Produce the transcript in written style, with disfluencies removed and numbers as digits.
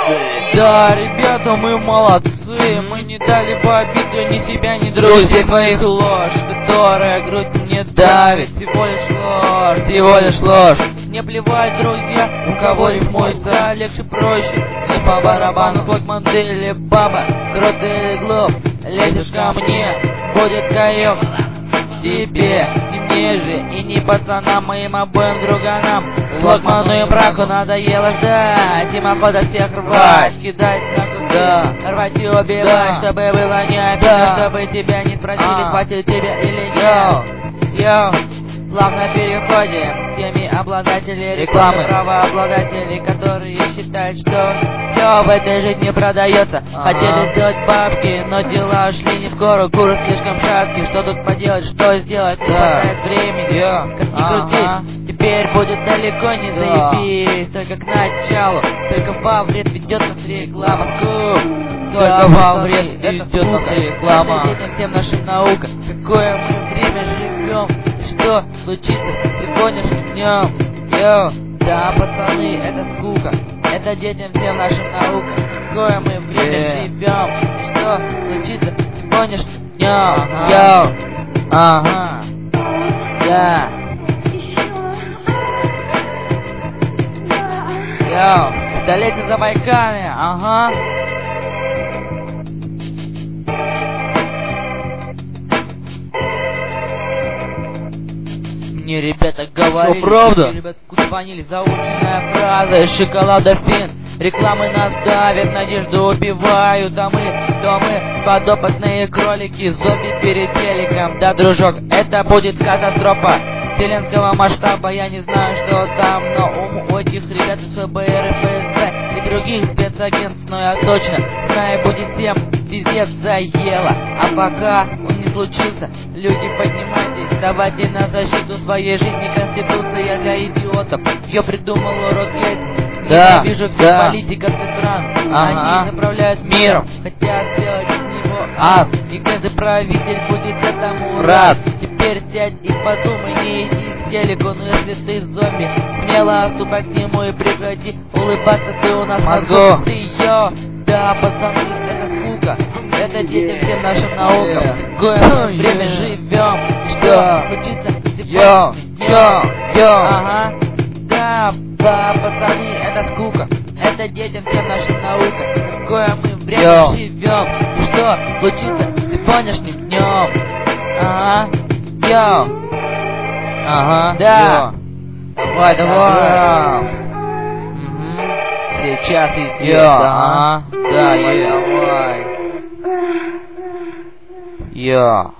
Да, ребята, мы молодцы. Мы не дали в обиду ни себя, ни друзей своих. Ложь, которая грудь мне давит. Всего лишь ложь, всего лишь ложь. Не плевать, друзья, у кого рифмуется легче, проще. Не по барабану, твой модели, баба, крут или глуп. Лезешь ко мне, будет каёк. Тебе, не мне же, и не пацанам, моим обоим друганам. Локману и браку надоело ждать, им охота всех рвать, кидать на куски, рвать и убивать, чтобы было не обидно, чтобы тебя не спросили, хватит тебе или нет. Йоу, плавно переходим к теме обладателей рекламы, правообладателей, которые считают, что все в этой жизни продается. Хотели сделать бабки, но дела шли не в гору, курс слишком шаткий. Что тут поделать, что сделать, не хватает времени. Как ни крути, теперь будет далеко не заебись. Только к началу, только во вред ведет нас реклама. Только во вред ведет нас реклама. Это детям всем наша наука. Какое мы время живем, что случится сегодняшним днем. Йоу, да, пацаны, это скука. Это детям всем нашим наука. Какое мы время живем, и что случится сегодняшним днем. Йоу, ага, да. Йоу, столетие за байками, ага. Мне ребята говорили, правда? Ребята звонили, заученная фраза из шоколада фин. Рекламы нас давят, надежду убивают, а мы подопытные кролики, зомби перед телеком. Да, дружок, это будет катастрофа вселенского масштаба. Я не знаю, что там на ум у этих ребят из ФБР и ФСБ и других спецагентств, но я точно знаю, будет всем пиздец заело. А пока он не случился, люди, поднимайтесь, вставайте на защиту своей жизни. Конституция для идиотов, ее придумал урод Ельцин. Я вижу всех политиков всех стран, они заправляют миром, хотят сделать из него ад, и каждый правитель будет этому рад. Теперь сядь и подумай, не иди к телеку, но если ты зомби, смело ступай к нему и прекрати улыбаться, ты у нас мозгу. Ты йо, да, пацаны, это скука, это детям всем нашим наукам. Какое мы время живем, что случится сегодня. Ага, да, пацаны, это скука, это детям всем нашим наукам. Какое мы время живем, и что случится сегодняшним днем. Ага, ага, да. Давай. Сейчас и здесь, ага, да, давай.